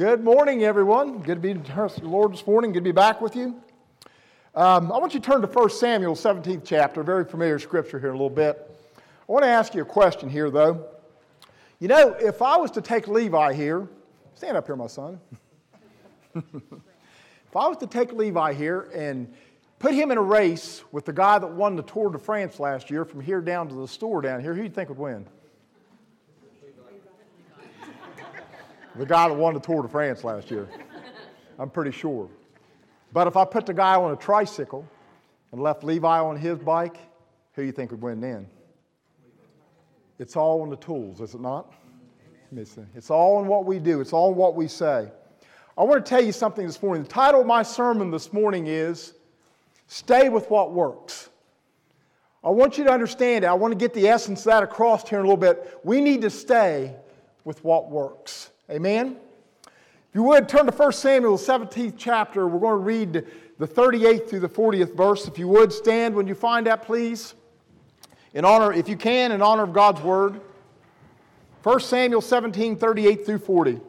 Good morning, everyone. Good to be in the Lord this morning. Good to be back with you. I want you to turn to 1 Samuel, 17th chapter, very familiar scripture here in a little bit. I want to ask you a question here, though. You know, if I was to take Levi here, stand up here, my son. If I was to take Levi here and put him in a race with the guy that won the Tour de France last year from here down to the store down here, who do you think would win? The guy that won the Tour de France last year. I'm pretty sure. But if I put the guy on a tricycle and left Levi on his bike, who do you think would win then? It's all on the tools, is it not? It's all in what we do. It's all in what we say. I want to tell you something this morning. The title of my sermon this morning is, Stay with What Works. I want you to understand it. I want to get the essence of that across here in a little bit. We need to stay with what works. Amen? If you would, turn to 1 Samuel, 17th chapter. We're going to read the 38th through the 40th verse. If you would, stand when you find that, please. In honor, if you can, in honor of God's Word. 1 Samuel 17, 38 through 40.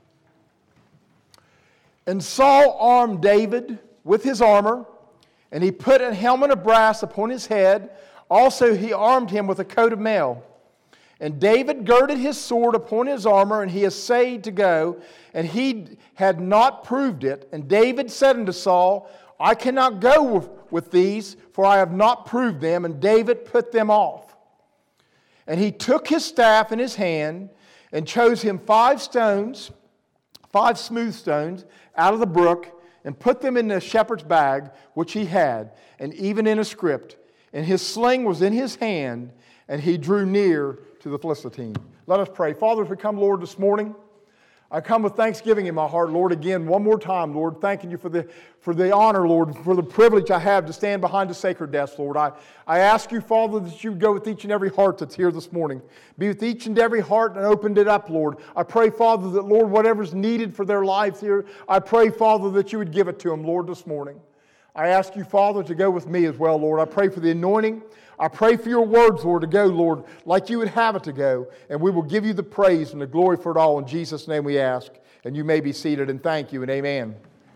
And Saul armed David with his armor, and he put a helmet of brass upon his head. Also he armed him with a coat of mail. And David girded his sword upon his armor, and he essayed to go, and he had not proved it. And David said unto Saul, I cannot go with these, for I have not proved them. And David put them off. And he took his staff in his hand, and chose him 5 stones, 5 smooth stones, out of the brook, and put them in the shepherd's bag, which he had, and even in a scrip. And his sling was in his hand, and he drew near to the Philistine. Let us pray. Father, as we come, Lord, this morning, I come with thanksgiving in my heart, Lord, again, one more time, Lord, thanking you for the honor, Lord, for the privilege I have to stand behind the sacred desk, Lord. I ask you, Father, that you would go with each and every heart that's here this morning. Be with each and every heart and opened it up, Lord. I pray, Father, that, Lord, whatever's needed for their lives here, I pray, Father, that you would give it to them, Lord, this morning. I ask you, Father, to go with me as well, Lord. I pray for the anointing. I pray for your words, Lord, to go, Lord, like you would have it to go. And we will give you the praise and the glory for it all. In Jesus' name we ask. And you may be seated, and thank you, and amen.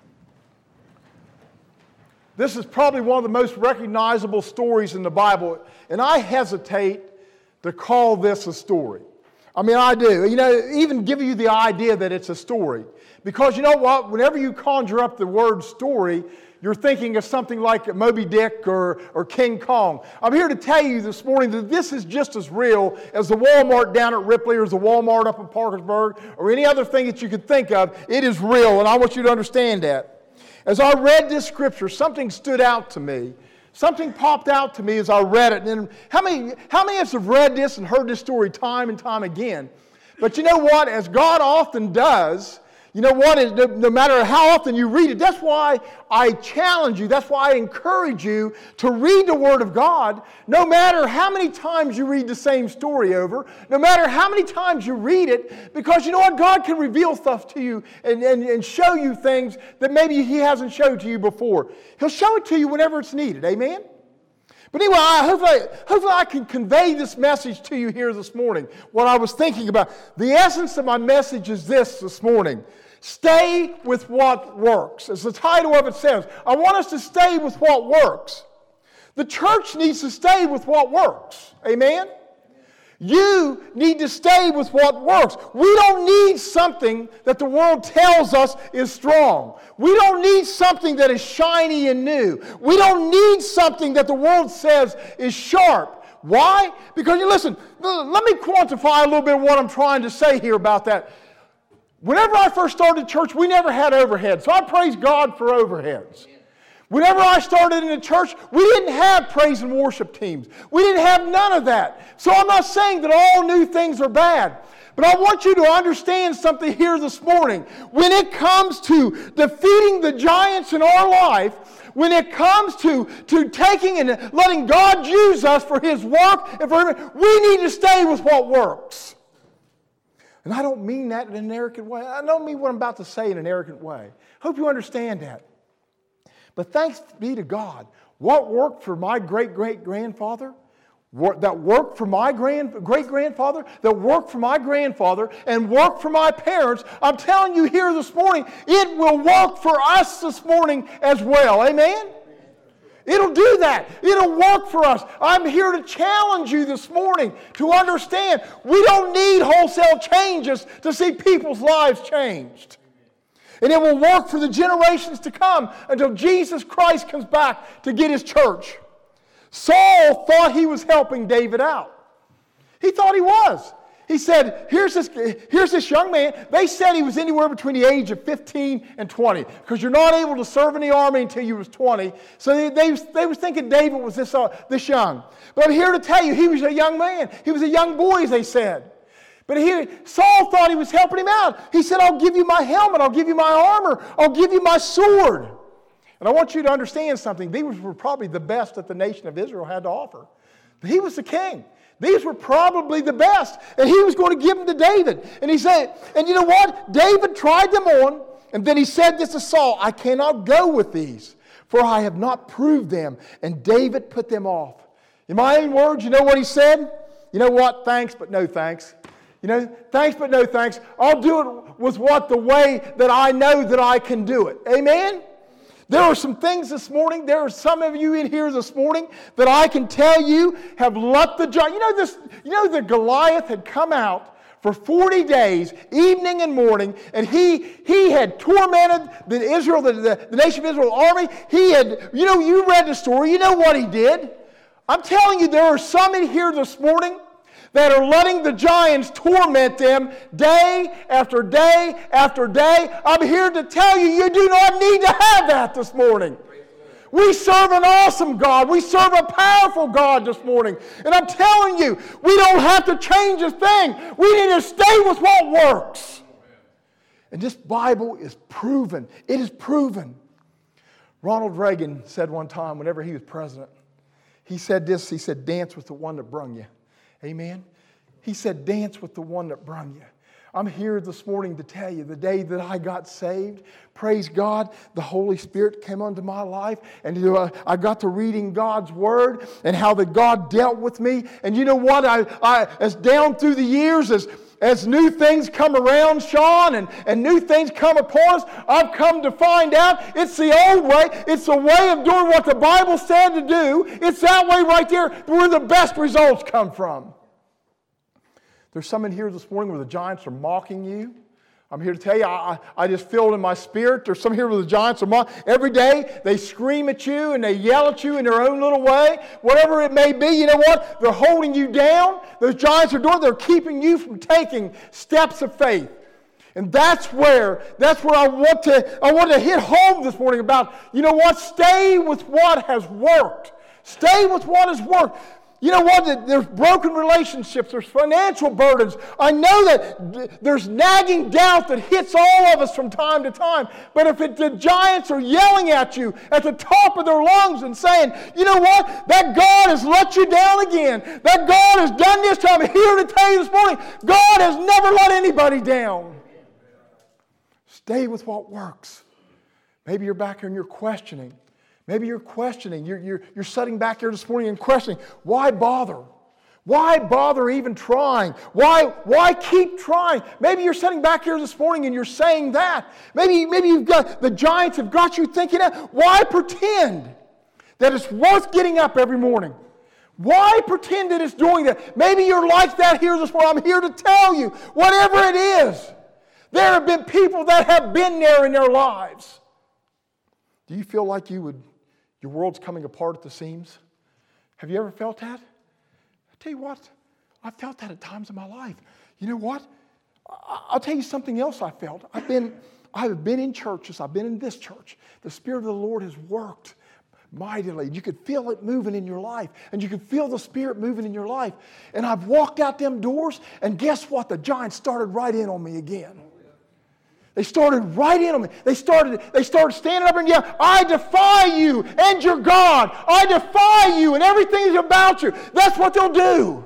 This is probably one of the most recognizable stories in the Bible. And I hesitate to call this a story. I mean, I do. You know, even give you the idea that it's a story. Because you know what? Whenever you conjure up the word story, you're thinking of something like Moby Dick or King Kong. I'm here to tell you this morning that this is just as real as the Walmart down at Ripley or as the Walmart up in Parkersburg or any other thing that you could think of. It is real, and I want you to understand that. As I read this scripture, something stood out to me. Something popped out to me as I read it. And how many of us have read this and heard this story time and time again? But you know what? As God often does, you know what? No matter how often you read it, that's why I challenge you, that's why I encourage you to read the Word of God, no matter how many times you read the same story over, no matter how many times you read it, because you know what? God can reveal stuff to you and show you things that maybe He hasn't showed to you before. He'll show it to you whenever it's needed. Amen? But anyway, hopefully I can convey this message to you here this morning, what I was thinking about. The essence of my message is this morning. Stay with what works. As the title of it says, I want us to stay with what works. The church needs to stay with what works. Amen? You need to stay with what works. We don't need something that the world tells us is strong. We don't need something that is shiny and new. We don't need something that the world says is sharp. Why? Because, listen, let me quantify a little bit of what I'm trying to say here about that. Whenever I first started church, we never had overheads. So I praise God for overheads. Whenever I started in the church, we didn't have praise and worship teams. We didn't have none of that. So I'm not saying that all new things are bad. But I want you to understand something here this morning. When it comes to defeating the giants in our life, when it comes to taking and letting God use us for His work, we need to stay with what works. And I don't mean that in an arrogant way. I don't mean what I'm about to say in an arrogant way. Hope you understand that. But thanks be to God, what worked for my great-great-grandfather that worked for my great-grandfather, that worked for my grandfather, and worked for my parents, I'm telling you here this morning, it will work for us this morning as well. Amen? It'll do that. It'll work for us. I'm here to challenge you this morning to understand we don't need wholesale changes to see people's lives changed. And it will work for the generations to come until Jesus Christ comes back to get His church. Saul thought he was helping David out. He thought he was. He said, here's this young man. They said he was anywhere between the age of 15 and 20 because you're not able to serve in the army until you was 20. So they was thinking David was this young. But I'm here to tell you, he was a young man. He was a young boy, as they said. But Saul thought he was helping him out. He said, I'll give you my helmet. I'll give you my armor. I'll give you my sword. And I want you to understand something. These were probably the best that the nation of Israel had to offer. He was the king. These were probably the best. And he was going to give them to David. And he said, and you know what? David tried them on. And then he said this to Saul, I cannot go with these, for I have not proved them. And David put them off. In my own words, you know what he said? You know what? Thanks, but no thanks. You know, thanks, but no thanks. I'll do it with the way that I know that I can do it. Amen? There are some things this morning, there are some of you in here this morning that I can tell you have let the giant. You know that Goliath had come out for 40 days, evening and morning, and he had tormented the nation of Israel army. He had, you read the story, you know what he did. I'm telling you, there are some in here this morning that are letting the giants torment them day after day after day. I'm here to tell you, you do not need to have that this morning. We serve an awesome God. We serve a powerful God this morning. And I'm telling you, we don't have to change a thing. We need to stay with what works. And this Bible is proven. It is proven. Ronald Reagan said one time, whenever he was president, he said this, he said, dance with the one that brung you. Amen? He said, dance with the one that brung you. I'm here this morning to tell you, the day that I got saved, praise God, the Holy Spirit came onto my life, and I got to reading God's Word, and how that God dealt with me. And you know what? As down through the years, as new things come around, Sean, and new things come upon us, I've come to find out it's the old way. It's the way of doing what the Bible said to do. It's that way right there where the best results come from. There's some in here this morning where the giants are mocking you. I'm here to tell you, I just feel it in my spirit. There's some here where the giants are mocking. Every day they scream at you and they yell at you in their own little way. Whatever it may be, you know what? They're holding you down. Those giants are doing. They're keeping you from taking steps of faith. And that's where I want to hit home this morning about, you know what? Stay with what has worked. Stay with what has worked. You know what? There's broken relationships. There's financial burdens. I know that there's nagging doubt that hits all of us from time to time. But if the giants are yelling at you at the top of their lungs and saying, you know what? That God has let you down again. That God has done this time. I'm here to tell you this morning, God has never let anybody down. Stay with what works. Maybe you're back here and you're questioning. Maybe you're questioning. You're sitting back here this morning and questioning. Why bother? Why bother even trying? Why keep trying? Maybe you're sitting back here this morning and you're saying that. Maybe you've got the giants have got you thinking that. Why pretend that it's worth getting up every morning? Why pretend that it's doing that? Maybe you're like that here this morning. I'm here to tell you, whatever it is, there have been people that have been there in their lives. Do you feel like your world's coming apart at the seams? Have you ever felt that? I tell you what, I've felt that at times in my life. You know what? I'll tell you something else I felt. I've been in churches. I've been in this church. The Spirit of the Lord has worked mightily. You could feel it moving in your life. And you could feel the Spirit moving in your life. And I've walked out them doors, and guess what? The giants started right in on me again. They started right in on me. They started standing up and yelling, I defy you and your God. I defy you and everything is about you. That's what they'll do.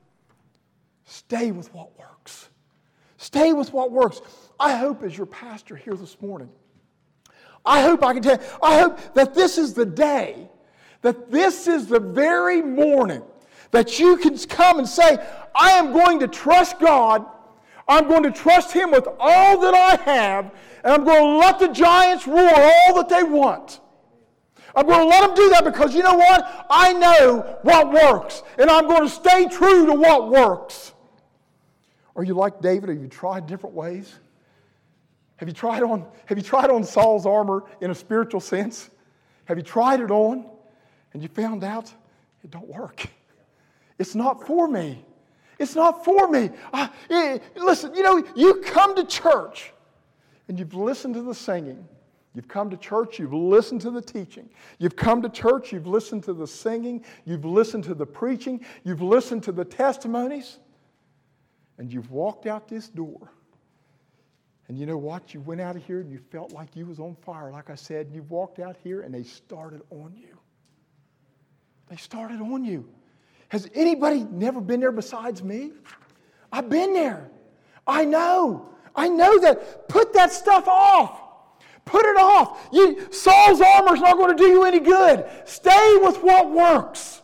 Stay with what works. Stay with what works. I hope as your pastor here this morning, I hope that this is the day, that this is the very morning that you can come and say, I am going to trust God. I'm going to trust Him with all that I have, and I'm going to let the giants roar all that they want. I'm going to let them do that because you know what? I know what works, and I'm going to stay true to what works. Are you like David? Have you tried different ways? Have you tried on Saul's armor in a spiritual sense? Have you tried it on and you found out it don't work? It's not for me. It's not for me. Listen, you come to church and you've listened to the singing. You've come to church, you've listened to the teaching. You've come to church, you've listened to the singing. You've listened to the preaching. You've listened to the testimonies. And you've walked out this door. And you know what? You went out of here and you felt like you was on fire. Like I said, you walked out here and they started on you. They started on you. Has anybody never been there besides me? I've been there. I know that. Put that stuff off. Put it off. Saul's armor is not going to do you any good. Stay with what works.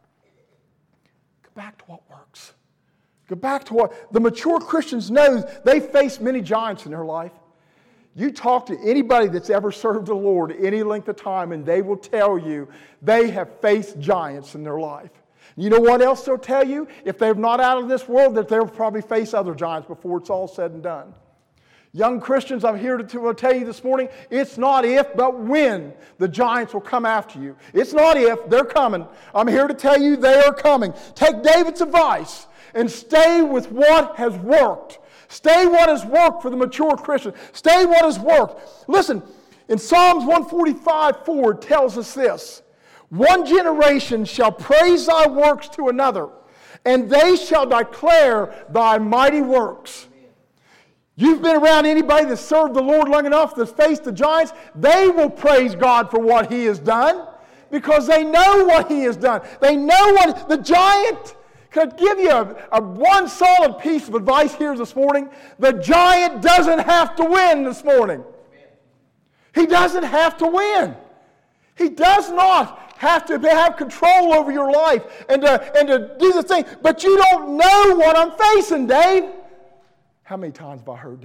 Go back to what works. Go back to what the mature Christians know. They face many giants in their life. You talk to anybody that's ever served the Lord any length of time, and they will tell you they have faced giants in their life. You know what else they'll tell you? If they're not out of this world, that they'll probably face other giants before it's all said and done. Young Christians, I'm here to tell you this morning, it's not if, but when the giants will come after you. It's not if, they're coming. I'm here to tell you they are coming. Take David's advice and stay with what has worked. Stay what has worked for the mature Christian. Stay what has worked. Listen, in Psalms 145:4 it tells us this. One generation shall praise thy works to another, and they shall declare thy mighty works. You've been around anybody that served the Lord long enough, that's faced the giants, they will praise God for what He has done because they know what He has done. They know what the giant could give you a one solid piece of advice here this morning. The giant doesn't have to win this morning. He doesn't have to win. He does not have to have control over your life and to do the thing. But you don't know what I'm facing, Dave. How many times have I heard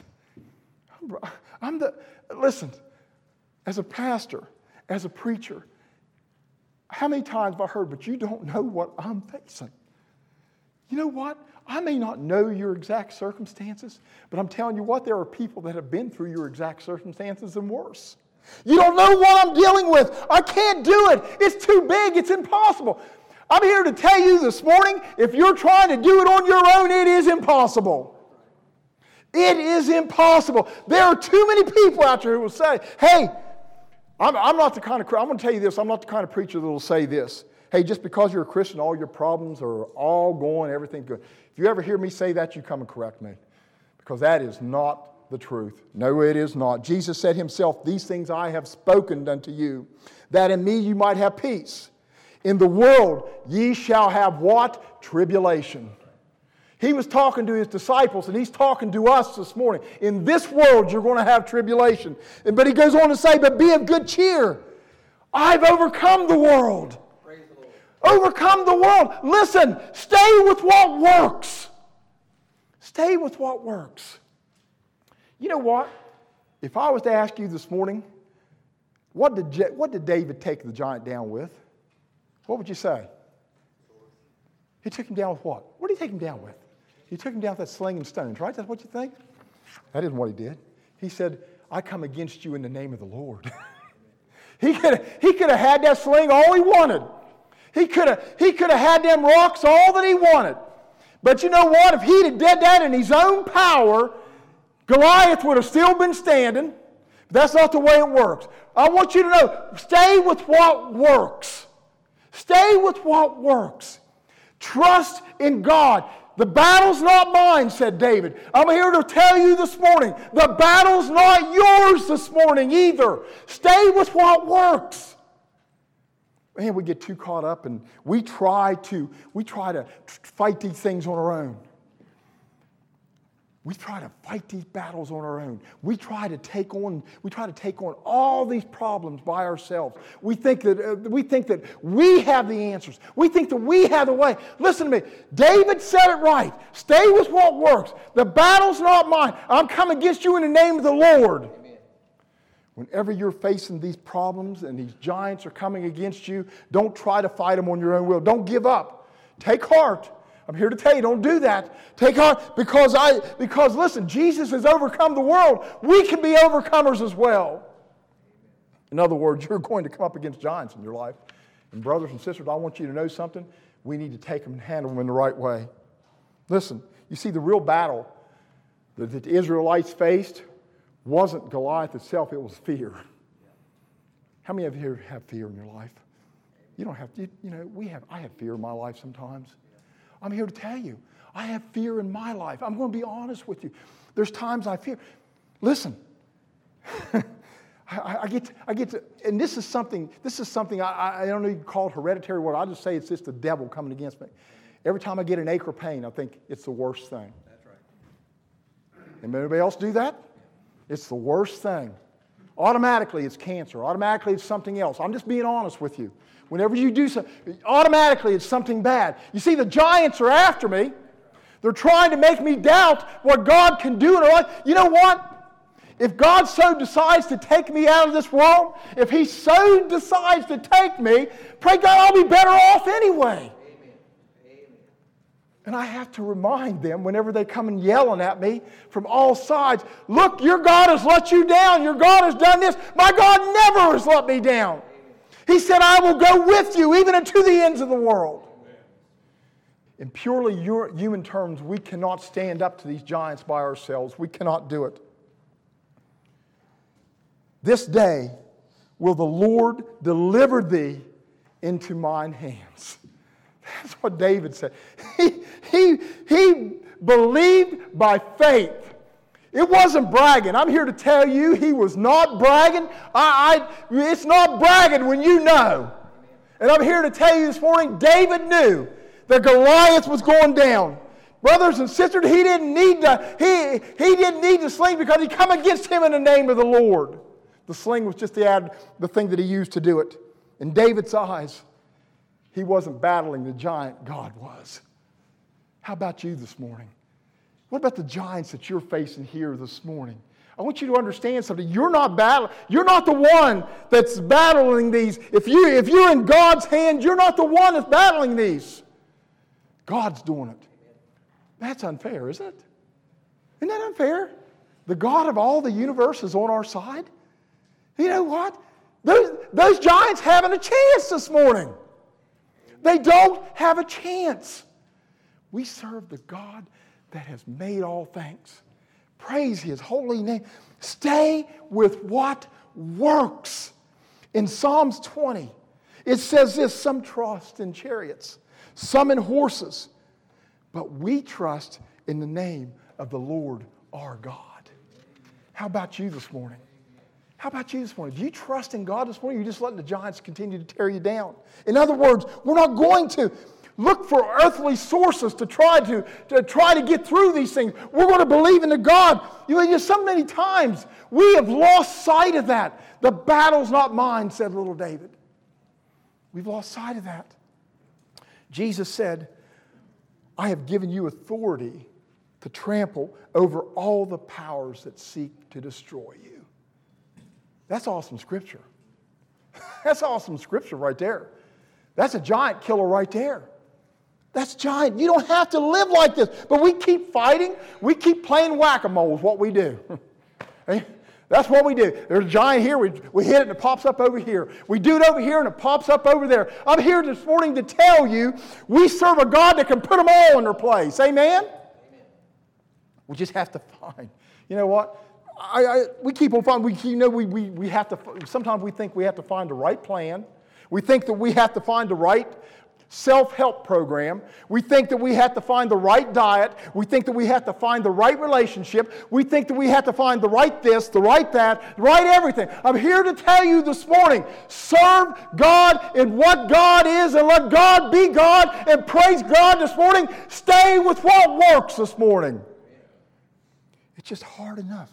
that? Listen, as a pastor, as a preacher, how many times have I heard, but you don't know what I'm facing? You know what? I may not know your exact circumstances, but I'm telling you what, there are people that have been through your exact circumstances and worse. You don't know what I'm dealing with. I can't do it. It's too big. It's impossible. I'm here to tell you this morning, if you're trying to do it on your own, it is impossible. It is impossible. There are too many people out there who will say, hey, I'm not the kind of, I'm going to tell you this, I'm not the kind of preacher that will say this. Hey, just because you're a Christian, all your problems are all going, everything's good. If you ever hear me say that, you come and correct me. Because that is not the truth. No, it is not. Jesus said Himself, these things I have spoken unto you, that in me you might have peace. In the world ye shall have what? Tribulation. He was talking to His disciples, and He's talking to us this morning. In this world, you're going to have tribulation. But He goes on to say, but be of good cheer. I've overcome the world. Praise the Lord. Overcome the world. Listen, stay with what works. Stay with what works. You know what? If I was to ask you this morning, what did David take the giant down with? What would you say? He took him down with what? What did he take him down with? He took him down with that sling and stones, right? That's what you think? That isn't what he did. He said, I come against you in the name of the Lord. He could have had that sling all he wanted. He could have had them rocks all that he wanted. But you know what? If he'd have did that in his own power, Goliath would have still been standing. That's not the way it works. I want you to know, stay with what works. Stay with what works. Trust in God. The battle's not mine, said David. I'm here to tell you this morning, the battle's not yours this morning either. Stay with what works. Man, we get too caught up and we try to fight these things on our own. We try to fight these battles on our own. We try to take on all these problems by ourselves. We think that we have the answers. We think that we have the way. Listen to me. David said it right. Stay with what works. The battle's not mine. I'm coming against you in the name of the Lord. Amen. Whenever you're facing these problems and these giants are coming against you, don't try to fight them on your own will. Don't give up. Take heart. I'm here to tell you, don't do that. Take heart, because listen, Jesus has overcome the world. We can be overcomers as well. In other words, you're going to come up against giants in your life. And brothers and sisters, I want you to know something. We need to take them and handle them in the right way. Listen, you see, the real battle that the Israelites faced wasn't Goliath itself, it was fear. How many of you here have fear in your life? You don't have to, I have fear in my life sometimes. I'm here to tell you, I have fear in my life. I'm going to be honest with you. There's times I fear. Listen, I get to, and this is something I don't know if you call it hereditary word. I'll just say it's just the devil coming against me. Every time I get an ache or pain, I think it's the worst thing. That's right. Anybody else do that? It's the worst thing. Automatically, it's cancer. Automatically, it's something else. I'm just being honest with you. Whenever you do something, automatically it's something bad. You see, the giants are after me. They're trying to make me doubt what God can do in our life. You know what? If God so decides to take me out of this world, if He so decides to take me, pray God, I'll be better off anyway. Amen. And I have to remind them whenever they come and yelling at me from all sides, look, your God has let you down. Your God has done this. My God never has let me down. He said, I will go with you even unto the ends of the world. Amen. In purely human terms, we cannot stand up to these giants by ourselves. We cannot do it. This day will the Lord deliver thee into mine hands. That's what David said. He believed by faith. It wasn't bragging. I'm here to tell you he was not bragging. It's not bragging when you know. And I'm here to tell you this morning, David knew that Goliath was going down. Brothers and sisters, he didn't need the sling because he come against him in the name of the Lord. The sling was just the thing that he used to do it. In David's eyes, he wasn't battling the giant, God was. How about you this morning? What about the giants that you're facing here this morning? I want you to understand something. You're not the one that's battling these. If you're in God's hand, you're not the one that's battling these. God's doing it. That's unfair, isn't it? Isn't that unfair? The God of all the universe is on our side. You know what? Those giants having a chance this morning. They don't have a chance. We serve the God that has made all things. Praise His holy name. Stay with what works. In Psalms 20, it says this, some trust in chariots, some in horses, but we trust in the name of the Lord our God. How about you this morning? How about you this morning? Do you trust in God this morning, or are you just letting the giants continue to tear you down? In other words, we're not going to look for earthly sources to try to get through these things. We're going to believe in the God. So many times we have lost sight of that. The battle's not mine, said little David. We've lost sight of that. Jesus said, I have given you authority to trample over all the powers that seek to destroy you. That's awesome scripture. That's awesome scripture right there. That's a giant killer right there. That's giant. You don't have to live like this. But we keep fighting. We keep playing whack-a-mole is what we do. That's what we do. There's a giant here. We hit it and it pops up over here. We do it over here and it pops up over there. I'm here this morning to tell you we serve a God that can put them all in their place. Amen? Amen. We just have to find. You know what? We keep on finding. We have to. Sometimes we think we have to find the right plan. We think that we have to find the right self-help program. We think that we have to find the right diet. We think that we have to find the right relationship. We think that we have to find the right this, the right that, the right everything. I'm here to tell you this morning, serve God in what God is and let God be God and praise God this morning. Stay with what works this morning. It's just hard enough.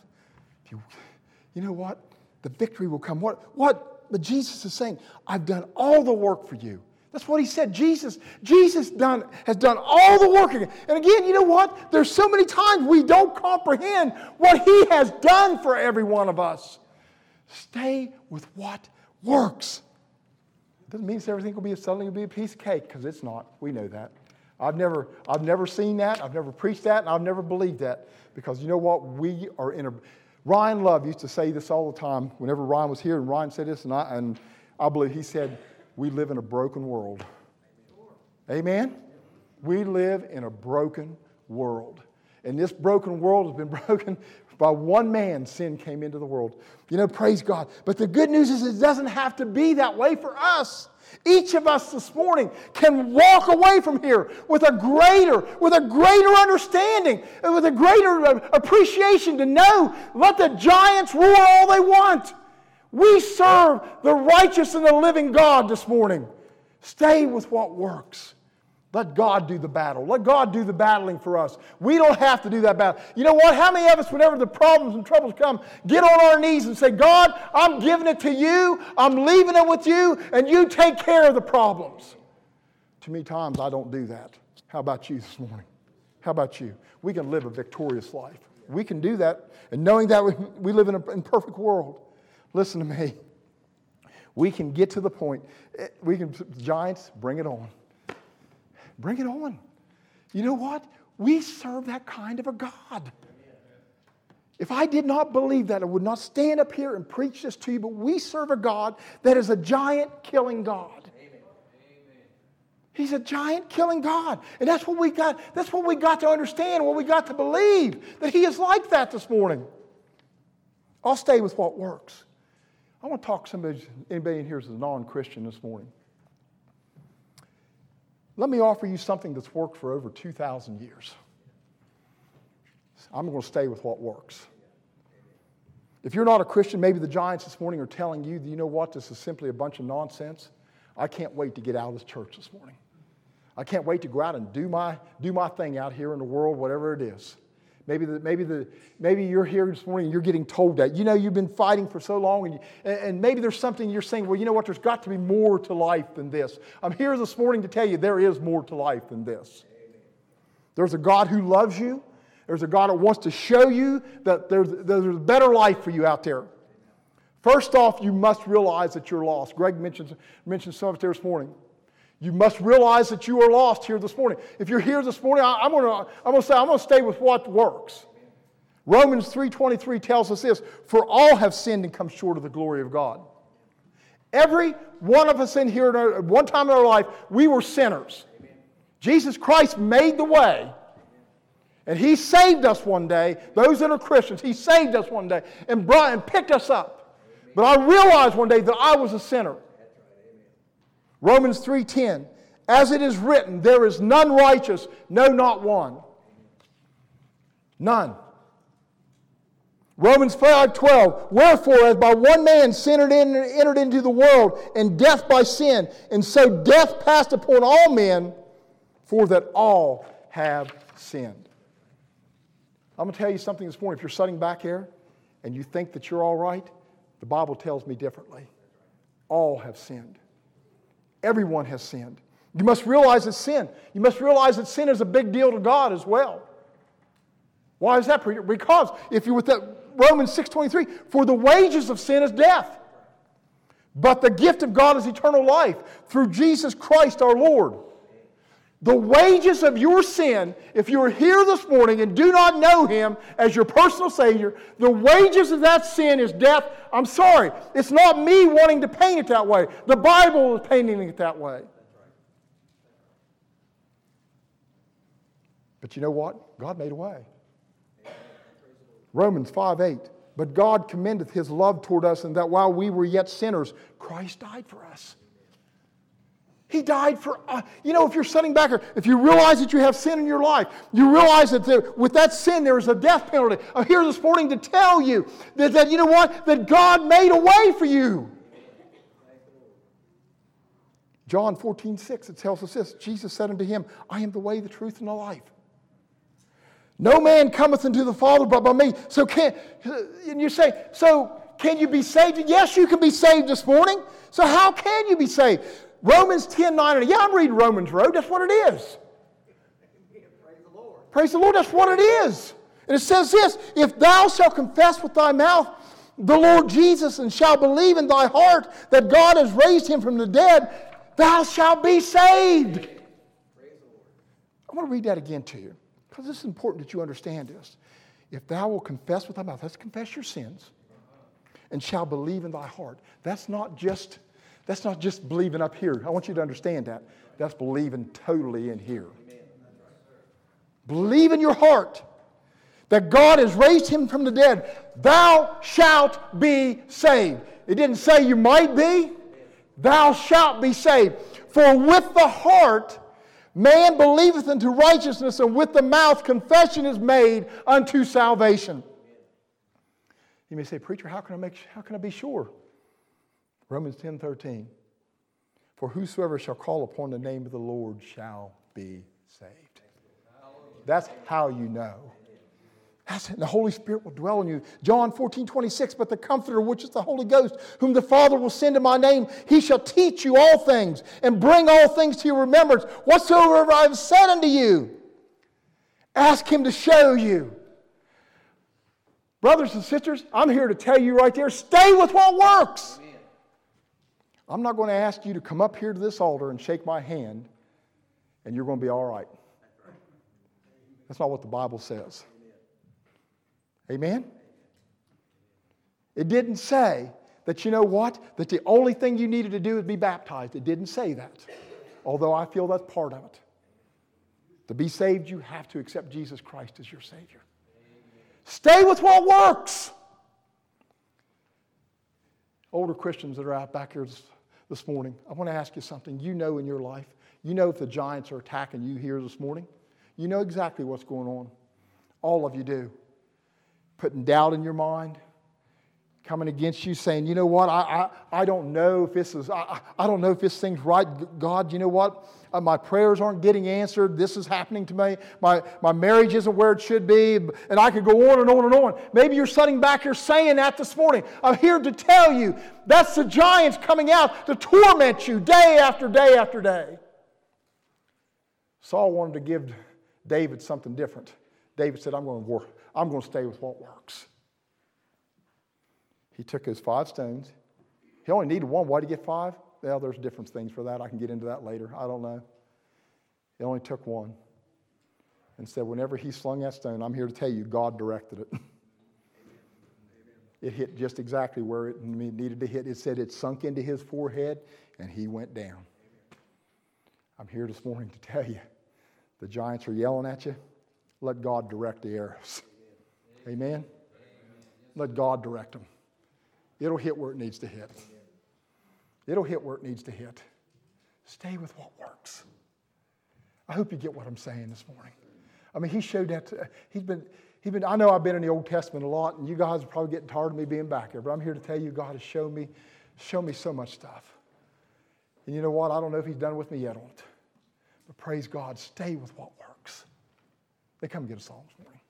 You know what? The victory will come. But Jesus is saying, I've done all the work for you. That's what he said. Jesus has done all the work again. And again, you know what? There's so many times we don't comprehend what he has done for every one of us. Stay with what works. Doesn't mean everything will be suddenly be a piece of cake, because it's not. We know that. I've never seen that. I've never preached that, and I've never believed that. Because you know what? We are in a... Ryan Love used to say this all the time. Whenever Ryan was here, and Ryan said this, and I believe he said, we live in a broken world. Amen? We live in a broken world. And this broken world has been broken by one man. Sin came into the world. You know, praise God. But the good news is it doesn't have to be that way for us. Each of us this morning can walk away from here with a greater understanding, and with a greater appreciation to know, let the giants roar all they want. We serve the righteous and the living God this morning. Stay with what works. Let God do the battle. Let God do the battling for us. We don't have to do that battle. You know what? How many of us, whenever the problems and troubles come, get on our knees and say, God, I'm giving it to you. I'm leaving it with you, and you take care of the problems. Too many times I don't do that. How about you this morning? How about you? We can live a victorious life. We can do that, and knowing that we live in a perfect world. Listen to me. We can get to the point. Giants, bring it on. Bring it on. You know what? We serve that kind of a God. If I did not believe that, I would not stand up here and preach this to you, but we serve a God that is a giant-killing God. Amen. He's a giant-killing God. And that's what we got to understand, what we got to believe, that He is like that this morning. I'll stay with what works. I want to talk to anybody in here who's a non-Christian this morning. Let me offer you something that's worked for over 2,000 years. I'm going to stay with what works. If you're not a Christian, maybe the giants this morning are telling you, you know what, this is simply a bunch of nonsense. I can't wait to get out of this church this morning. I can't wait to go out and do my thing out here in the world, whatever it is. Maybe you're here this morning and you're getting told that. You know, you've been fighting for so long, and maybe there's something you're saying, well, you know what, there's got to be more to life than this. I'm here this morning to tell you there is more to life than this. There's a God who loves you. There's a God that wants to show you that there's a better life for you out there. First off, you must realize that you're lost. Greg mentioned some of it there this morning. You must realize that you are lost here this morning. If you're here this morning, I'm going to stay with what works. Romans 3:23 tells us this: for all have sinned and come short of the glory of God. Every one of us in here at one time in our life, we were sinners. Jesus Christ made the way. And He saved us one day. Those that are Christians, He saved us one day and picked us up. But I realized one day that I was a sinner. Romans 3:10, as it is written, there is none righteous, no, not one. None. Romans 5:12, wherefore as by one man sin entered into the world, and death by sin, and so death passed upon all men, for that all have sinned. I'm going to tell you something this morning. If you're sitting back here and you think that you're all right, the Bible tells me differently. All have sinned. Everyone has sinned. You must realize it's sin. You must realize that sin is a big deal to God as well. Why is that? Because if you're with that Romans 6:23, for the wages of sin is death, but the gift of God is eternal life through Jesus Christ our Lord. The wages of your sin, if you are here this morning and do not know Him as your personal Savior, the wages of that sin is death. I'm sorry, it's not me wanting to paint it that way. The Bible is painting it that way. But you know what? God made a way. Romans 5:8, but God commendeth His love toward us, and that while we were yet sinners, Christ died for us. He died for us. You know, if you're sitting back here, if you realize that you have sin in your life, you realize that with that sin there is a death penalty. I'm here this morning to tell you that you know what? That God made a way for you. John 14:6, it tells us this. Jesus said unto him, I am the way, the truth, and the life. No man cometh unto the Father but by me. And you say, so can you be saved? Yes, you can be saved this morning. So how can you be saved? Romans 10:9. Yeah, I'm reading Romans Road. That's what it is. Praise the Lord. Praise the Lord. That's what it is. And it says this, if thou shalt confess with thy mouth the Lord Jesus and shalt believe in thy heart that God has raised him from the dead, thou shalt be saved. Praise the Lord. I want to read that again to you because this is important that you understand this. If thou wilt confess with thy mouth, let's confess your sins, and shall believe in thy heart. That's not just believing up here. I want you to understand that. That's believing totally in here. Believe in your heart that God has raised him from the dead. Thou shalt be saved. It didn't say you might be. Thou shalt be saved. For with the heart man believeth unto righteousness, and with the mouth confession is made unto salvation. You may say, preacher, how can I be sure? Romans 10:13. For whosoever shall call upon the name of the Lord shall be saved. That's how you know. The Holy Spirit will dwell in you. John 14:26, but the Comforter, which is the Holy Ghost, whom the Father will send in my name, he shall teach you all things and bring all things to your remembrance. Whatsoever I have said unto you, ask him to show you. Brothers and sisters, I'm here to tell you right there, stay with what works. Amen. I'm not going to ask you to come up here to this altar and shake my hand and you're going to be all right. That's not what the Bible says. Amen? It didn't say that, you know what, that the only thing you needed to do is be baptized. It didn't say that, although I feel that's part of it. To be saved, you have to accept Jesus Christ as your Savior. Stay with what works. Older Christians that are out back here this morning, I want to ask you something. You know in your life, you know if the giants are attacking you here this morning. You know exactly what's going on. All of you do. Putting doubt in your mind, coming against you, saying, you know what, I don't know if this is, I don't know if this thing's right. God, you know what, my prayers aren't getting answered. This is happening to me. My marriage isn't where it should be. And I could go on and on and on. Maybe you're sitting back here saying that this morning. I'm here to tell you, that's the giants coming out to torment you day after day after day. Saul wanted to give David something different. David said, I'm going to stay with what works. He took his 5 stones. He only needed 1. Why did he get 5? Well, there's different things for that. I can get into that later. I don't know. He only took 1. And said, whenever he slung that stone, I'm here to tell you, God directed it. It hit just exactly where it needed to hit. It said it sunk into his forehead, and he went down. I'm here this morning to tell you, the giants are yelling at you. Let God direct the arrows. Amen? Let God direct them. It'll hit where it needs to hit. It'll hit where it needs to hit. Stay with what works. I hope you get what I'm saying this morning. I mean, he showed that. I know I've been in the Old Testament a lot, and you guys are probably getting tired of me being back there, but I'm here to tell you God has shown me so much stuff. And you know what? I don't know if he's done with me yet on it. But praise God, stay with what works. They come get us all this morning.